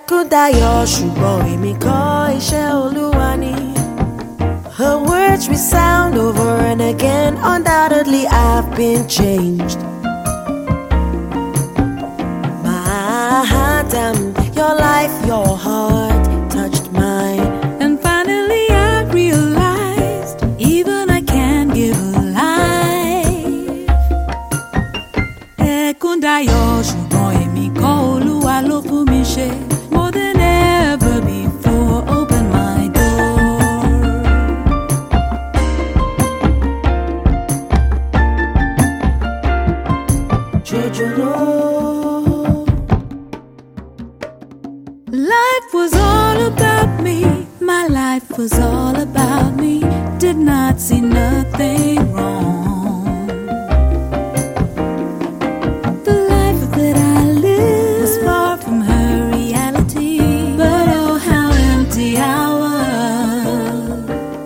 Ẹkún dayọ̀ ṣùgbọ́n èmi kọ́ iṣẹ́ Olúwa ni. Her words resound over and again. Undoubtedly I've been changed. Madam, your life, your heart touched mine. And finally I realized even I can give a life. Ẹkún dayọ̀ ṣùgbọ́n èmi kọ́ Olúwa ló fún mi ṣe. More than ever before, open my door. Jojo. Life was all about me, my life was all about me. Did not see nothing wrong. The life that I lived was far from her reality, but oh how empty I was.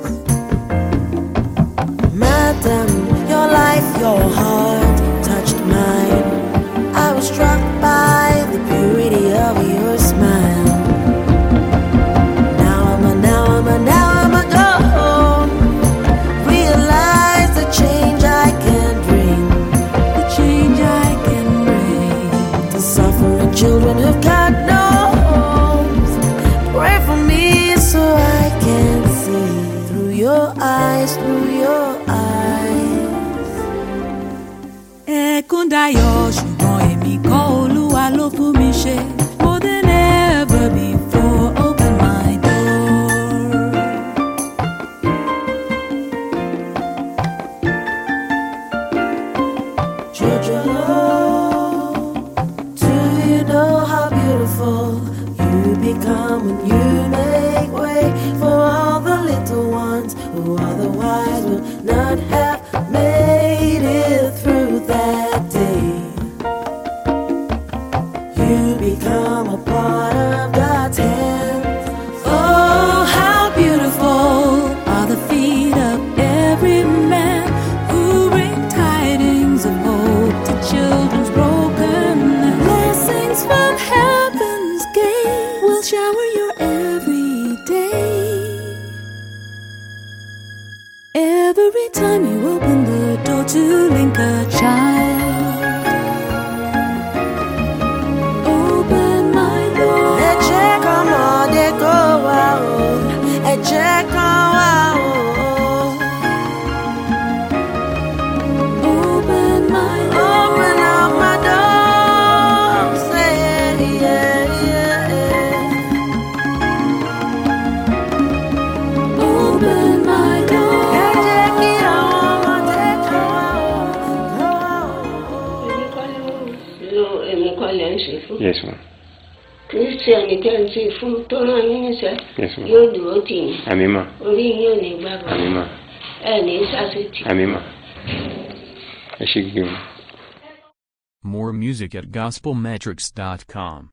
Madam, your life, your heart touched mine. I was struck by the purity of your smile. Now I'ma go home. Realize the change I can bring. The change I can bring. The suffering children who've got no homes. Pray for me so I can see through your eyes, through your eyes. Ẹkún dayọ̀ ṣùgbọ́n èmi kọ́ Olúwa ló fún mi ṣe. More than ever before, open my door. Jojo, do you know how beautiful you become when you make way for all the little ones who otherwise would not have made it through that day? You become a part of God's hands. Oh, how beautiful are the feet of every man who bring tidings of hope to children's broken. Blessings from heaven's gate will shower your every day. Every time you open the door to link a child, open my door. Ẹ jẹ́ kọ́mọdé kó wá o, ẹ jẹ́ kán wá o. Open my door. Open up my door, say yeah, yeah, yeah. Open my door. Ẹ jẹ́ kí àwọn ọmọdé kán wá o, kán wá o. Èmi kọ́ lẹ́ ń ṣe fún. Yes, ma'am. Kírísítẹ́nì tẹ́ ń ṣe fún tó rán yín níṣẹ́. Yes, ma'am. Yóò dúró tì yín. Àmín mà. Orí yín ò ní gbàgbọ́. Àmín mà. Ẹ ní sásìtì. Àmín mà. Ẹ ṣé gidi o. More music at gospelmetrics.com.